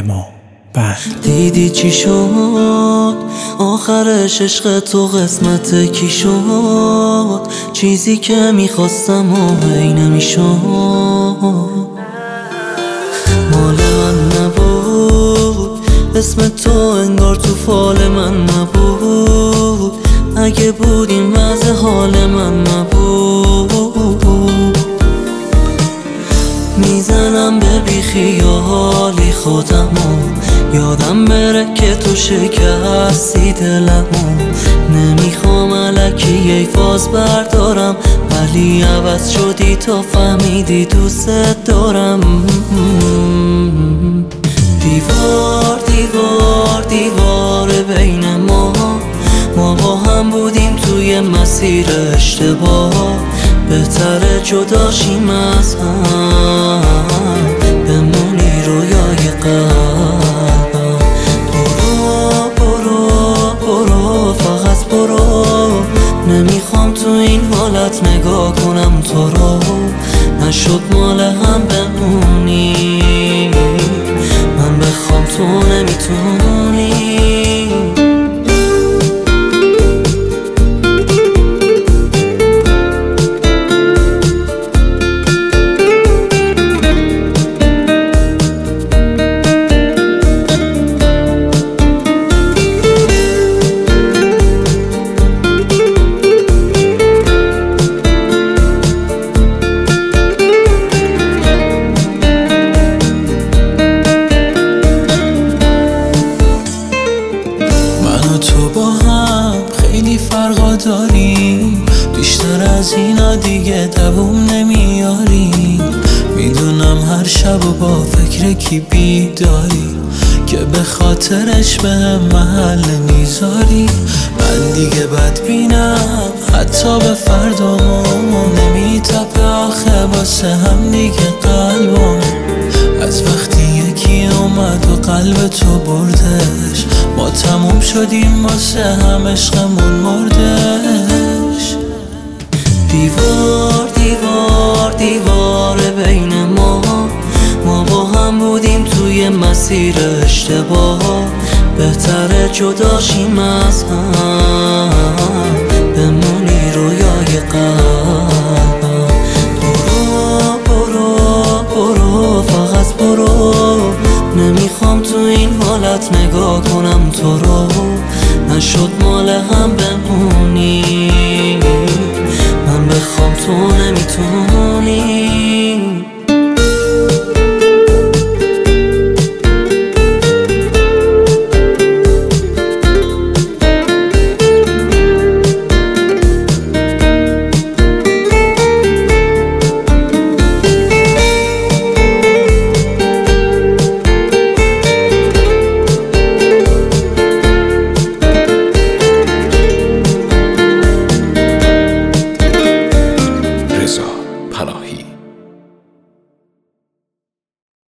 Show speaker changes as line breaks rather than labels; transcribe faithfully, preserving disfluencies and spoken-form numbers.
اما بند.
دیدی چی شد آخرش؟ عشق تو قسمت کی شد؟ چیزی که میخواستم و هی نمیشد. مال من نبود، اسم تو انگار تو فال من نبود. اگه بود این وضع حال من نبود. میزنم به بیخیالی خودمو، یادم بره که تو شکستی دلمو. نمیخوام الکی ای فاز بردارم، ولی عوض شدی تا فهمیدی دوست دارم. دیوار دیوار دیوار بین ما، ما با هم بودیم توی مسیر اشتباه. بهتره جداشیم از هم، بمونی رویای قلبم. برو برو برو فقط برو، نمیخوام تو این حالت نگاه کنم تو رو. نشد مال هم بمونی، من بخوام تو نمیتونی. فرقا داریم، بیشتر از اینا دیگه دووم نمیاری. میدونم هر شب و با فکر کی بیداری، که به خاطرش به هم محل میذاری. من دیگه بدبینم حتی به فردامو، نمیتپه آخه واسه هم دیگه قلبم. از وقتی یکی اومد و قلب تو بردش، ما تموم شدیم واسه هم عشقمون مردش. دیوار دیوار دیوار بین ما، ما با هم بودیم توی مسیر اشتباه. بهتره جداشیم از هم، بمونی رویای قلبم. برو برو برو فقط برو، نمیخوام تو این حالت نگاه کنم تو رو. نشد مال هم بمونی، من بخوام تو نمیتونی.